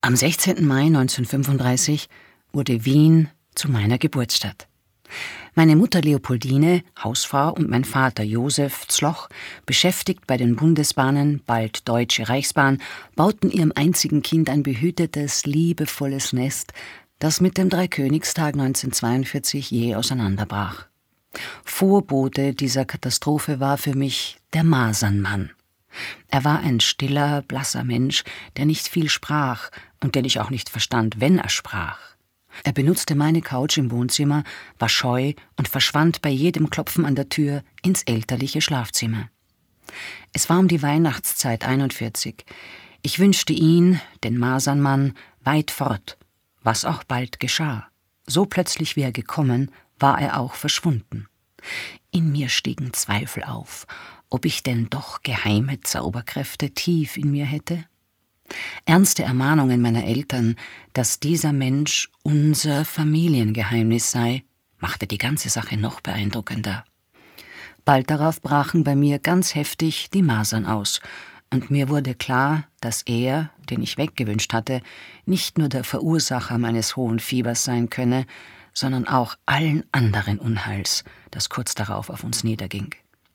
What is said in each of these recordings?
Am 16. Mai 1935 wurde Wien zu meiner Geburtsstadt. Meine Mutter Leopoldine, Hausfrau, und mein Vater Josef Zloch, beschäftigt bei den Bundesbahnen, bald Deutsche Reichsbahn, bauten ihrem einzigen Kind ein behütetes, liebevolles Nest, das mit dem Dreikönigstag 1942 jäh auseinanderbrach. Vorbote dieser Katastrophe war für mich der Masernmann. Er war ein stiller, blasser Mensch, der nicht viel sprach und den ich auch nicht verstand, wenn er sprach. Er benutzte meine Couch im Wohnzimmer, war scheu und verschwand bei jedem Klopfen an der Tür ins elterliche Schlafzimmer. Es war um die Weihnachtszeit 41. Ich wünschte ihn, den Masernmann, weit fort, was auch bald geschah. So plötzlich wie er gekommen, war er auch verschwunden. In mir stiegen Zweifel auf, ob ich denn doch geheime Zauberkräfte tief in mir hätte. Ernste Ermahnungen meiner Eltern, dass dieser Mensch unser Familiengeheimnis sei, machte die ganze Sache noch beeindruckender. Bald darauf brachen bei mir ganz heftig die Masern aus, und mir wurde klar, dass er, den ich weggewünscht hatte, nicht nur der Verursacher meines hohen Fiebers sein könne, sondern auch allen anderen Unheils, das kurz darauf auf uns niederging.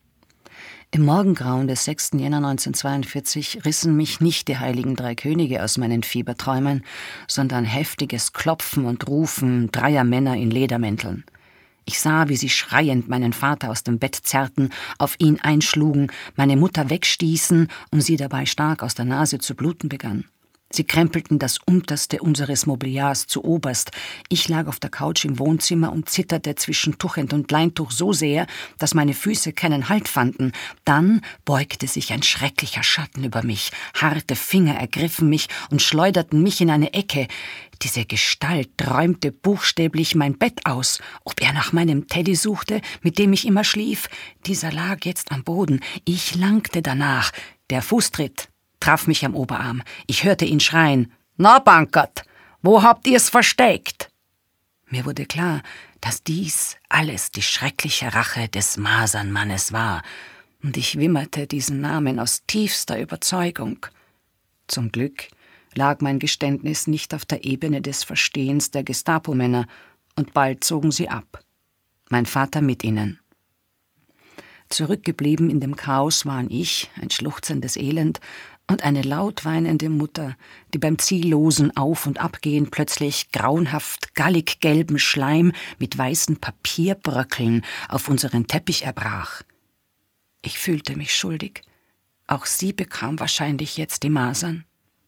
Im Morgengrauen des 6. Jänner 1942 rissen mich nicht die heiligen drei Könige aus meinen Fieberträumen, sondern heftiges Klopfen und Rufen dreier Männer in Ledermänteln. Ich sah, wie sie schreiend meinen Vater aus dem Bett zerrten, auf ihn einschlugen, meine Mutter wegstießen und sie dabei stark aus der Nase zu bluten begann. Sie krempelten das Unterste unseres Mobiliars zu oberst. Ich lag auf der Couch im Wohnzimmer und zitterte zwischen Tuchend und Leintuch so sehr, dass meine Füße keinen Halt fanden. Dann beugte sich ein schrecklicher Schatten über mich. Harte Finger ergriffen mich und schleuderten mich in eine Ecke. Diese Gestalt räumte buchstäblich mein Bett aus. Ob er nach meinem Teddy suchte, mit dem ich immer schlief? Dieser lag jetzt am Boden. Ich langte danach. Der Fußtritt traf mich am Oberarm. Ich hörte ihn schreien: »Na, Bankert, wo habt ihr's versteckt?« Mir wurde klar, dass dies alles die schreckliche Rache des Masernmannes war, und ich wimmerte diesen Namen aus tiefster Überzeugung. Zum Glück lag mein Geständnis nicht auf der Ebene des Verstehens der Gestapo-Männer, und bald zogen sie ab. Mein Vater mit ihnen. Zurückgeblieben in dem Chaos waren ich, ein schluchzendes Elend, und eine laut weinende Mutter, die beim ziellosen Auf- und Abgehen plötzlich grauenhaft galliggelben Schleim mit weißen Papierbröckeln auf unseren Teppich erbrach. Ich fühlte mich schuldig. Auch sie bekam wahrscheinlich jetzt die Masern.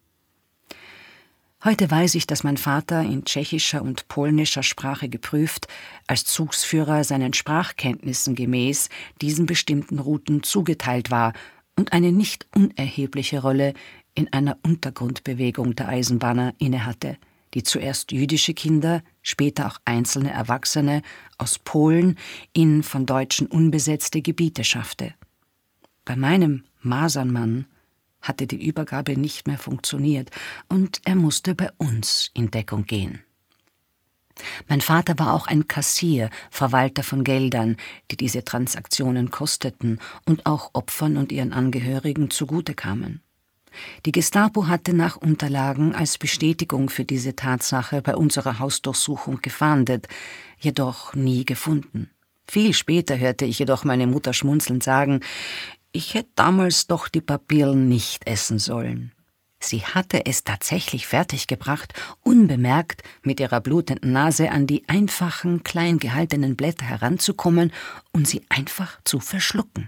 Heute weiß ich, dass mein Vater, in tschechischer und polnischer Sprache geprüft, als Zugsführer seinen Sprachkenntnissen gemäß diesen bestimmten Routen zugeteilt war und eine nicht unerhebliche Rolle in einer Untergrundbewegung der Eisenbahner innehatte, die zuerst jüdische Kinder, später auch einzelne Erwachsene aus Polen in von Deutschen unbesetzte Gebiete schaffte. Bei meinem Masernmann hatte die Übergabe nicht mehr funktioniert, und er musste bei uns in Deckung gehen. Mein Vater war auch ein Kassier, Verwalter von Geldern, die diese Transaktionen kosteten und auch Opfern und ihren Angehörigen zugute kamen. Die Gestapo hatte nach Unterlagen als Bestätigung für diese Tatsache bei unserer Hausdurchsuchung gefahndet, jedoch nie gefunden. Viel später hörte ich jedoch meine Mutter schmunzelnd sagen: Ich hätte damals doch die Papierlen nicht essen sollen. Sie hatte es tatsächlich fertiggebracht, unbemerkt mit ihrer blutenden Nase an die einfachen, klein gehaltenen Blätter heranzukommen und sie einfach zu verschlucken.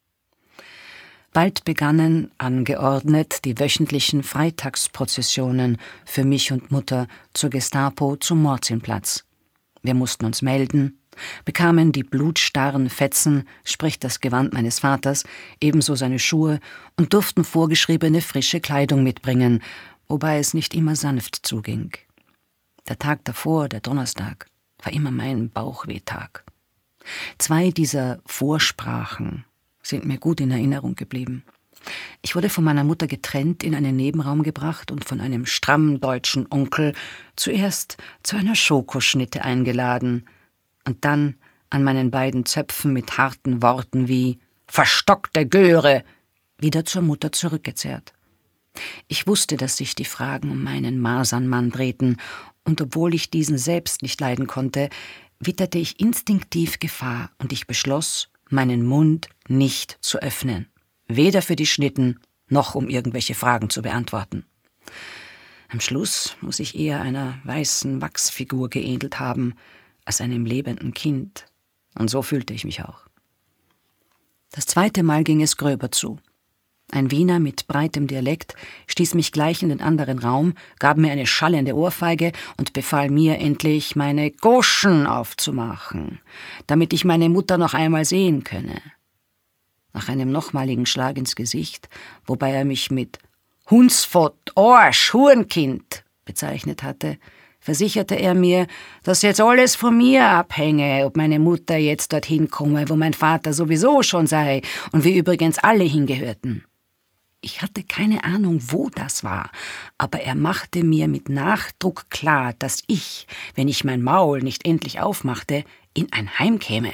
Bald begannen, angeordnet, die wöchentlichen Freitagsprozessionen für mich und Mutter zur Gestapo zum Mordsinnplatz. Wir mussten uns melden, bekamen die blutstarren Fetzen, sprich das Gewand meines Vaters, ebenso seine Schuhe, und durften vorgeschriebene frische Kleidung mitbringen, wobei es nicht immer sanft zuging. Der Tag davor, der Donnerstag, war immer mein Bauchwehtag. 2 dieser Vorsprachen sind mir gut in Erinnerung geblieben. Ich wurde von meiner Mutter getrennt in einen Nebenraum gebracht und von einem strammen deutschen Onkel zuerst zu einer Schokoschnitte eingeladen und dann an meinen beiden Zöpfen mit harten Worten wie »verstockte Göre« wieder zur Mutter zurückgezerrt. Ich wusste, dass sich die Fragen um meinen Masernmann drehten, und obwohl ich diesen selbst nicht leiden konnte, witterte ich instinktiv Gefahr, und ich beschloss, meinen Mund nicht zu öffnen, weder für die Schnitten noch um irgendwelche Fragen zu beantworten. Am Schluss muss ich eher einer weißen Wachsfigur geähnelt haben, als einem lebenden Kind, und so fühlte ich mich auch. Das zweite Mal ging es gröber zu. Ein Wiener mit breitem Dialekt stieß mich gleich in den anderen Raum, gab mir eine schallende Ohrfeige und befahl mir endlich, meine Goschen aufzumachen, damit ich meine Mutter noch einmal sehen könne. Nach einem nochmaligen Schlag ins Gesicht, wobei er mich mit »Hundsfott, Arsch, Hurenkind« bezeichnet hatte, versicherte er mir, dass jetzt alles von mir abhänge, ob meine Mutter jetzt dorthin komme, wo mein Vater sowieso schon sei und wir übrigens alle hingehörten. Ich hatte keine Ahnung, wo das war, aber er machte mir mit Nachdruck klar, dass ich, wenn ich mein Maul nicht endlich aufmachte, in ein Heim käme.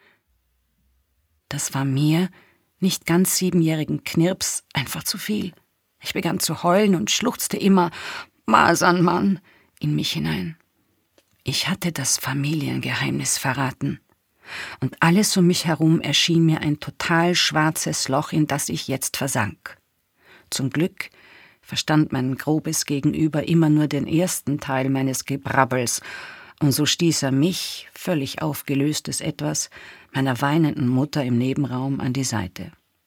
Das war mir, nicht ganz 7-jährigen Knirps, einfach zu viel. Ich begann zu heulen und schluchzte immer »Masernmann« in mich hinein. Ich hatte das Familiengeheimnis verraten. Und alles um mich herum erschien mir ein total schwarzes Loch, in das ich jetzt versank. Zum Glück verstand mein grobes Gegenüber immer nur den ersten Teil meines Gebrabbels, und so stieß er mich, völlig aufgelöstes Etwas, meiner weinenden Mutter im Nebenraum an die Seite.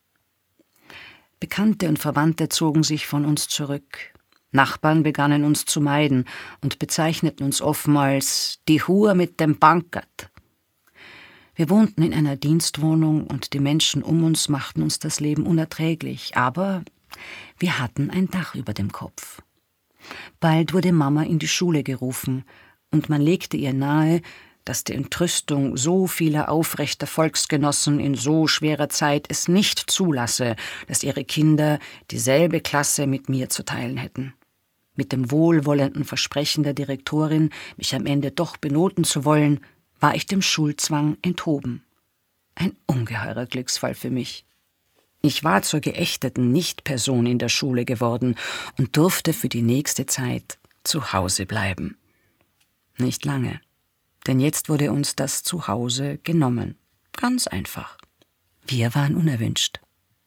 Bekannte und Verwandte zogen sich von uns zurück. Nachbarn begannen uns zu meiden und bezeichneten uns offen als »die Hure mit dem Bankert«. Wir wohnten in einer Dienstwohnung und die Menschen um uns machten uns das Leben unerträglich, aber wir hatten ein Dach über dem Kopf. Bald wurde Mama in die Schule gerufen und man legte ihr nahe, dass die Entrüstung so vieler aufrechter Volksgenossen in so schwerer Zeit es nicht zulasse, dass ihre Kinder dieselbe Klasse mit mir zu teilen hätten. Mit dem wohlwollenden Versprechen der Direktorin, mich am Ende doch benoten zu wollen, war ich dem Schulzwang enthoben. Ein ungeheurer Glücksfall für mich. Ich war zur geächteten Nichtperson in der Schule geworden und durfte für die nächste Zeit zu Hause bleiben. Nicht lange, denn jetzt wurde uns das Zuhause genommen. Ganz einfach. Wir waren unerwünscht.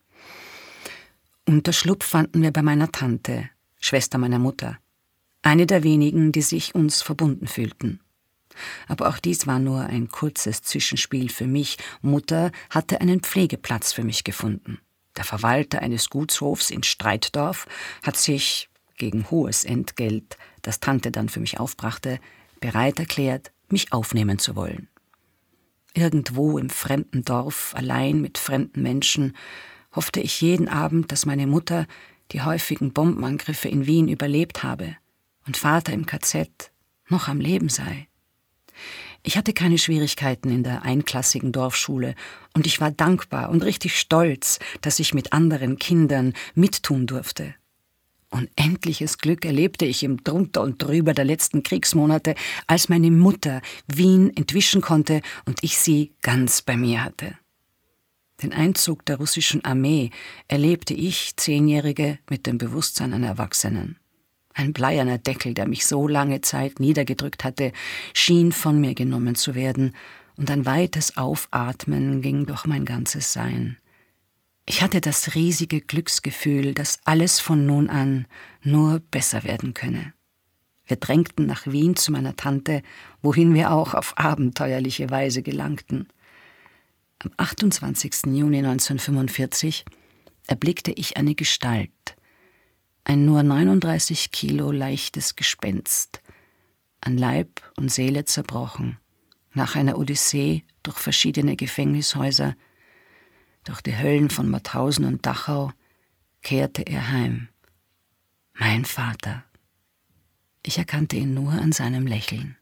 Unterschlupf fanden wir bei meiner Tante, Schwester meiner Mutter, eine der wenigen, die sich uns verbunden fühlten. Aber auch dies war nur ein kurzes Zwischenspiel für mich. Mutter hatte einen Pflegeplatz für mich gefunden. Der Verwalter eines Gutshofs in Streitdorf hat sich, gegen hohes Entgelt, das Tante dann für mich aufbrachte, bereit erklärt, mich aufnehmen zu wollen. Irgendwo im fremden Dorf, allein mit fremden Menschen, hoffte ich jeden Abend, dass meine Mutter die häufigen Bombenangriffe in Wien überlebt habe und Vater im KZ noch am Leben sei. Ich hatte keine Schwierigkeiten in der einklassigen Dorfschule und ich war dankbar und richtig stolz, dass ich mit anderen Kindern mittun durfte. Unendliches Glück erlebte ich im Drunter und Drüber der letzten Kriegsmonate, als meine Mutter Wien entwischen konnte und ich sie ganz bei mir hatte. Den Einzug der russischen Armee erlebte ich, 10-Jährige, mit dem Bewusstsein einer Erwachsenen. Ein bleierner Deckel, der mich so lange Zeit niedergedrückt hatte, schien von mir genommen zu werden, und ein weites Aufatmen ging durch mein ganzes Sein. Ich hatte das riesige Glücksgefühl, dass alles von nun an nur besser werden könne. Wir drängten nach Wien zu meiner Tante, wohin wir auch auf abenteuerliche Weise gelangten. Am 28. Juni 1945 erblickte ich eine Gestalt, ein nur 39 Kilo leichtes Gespenst, an Leib und Seele zerbrochen, nach einer Odyssee durch verschiedene Gefängnishäuser, durch die Höllen von Mauthausen und Dachau, kehrte er heim. Mein Vater. Ich erkannte ihn nur an seinem Lächeln.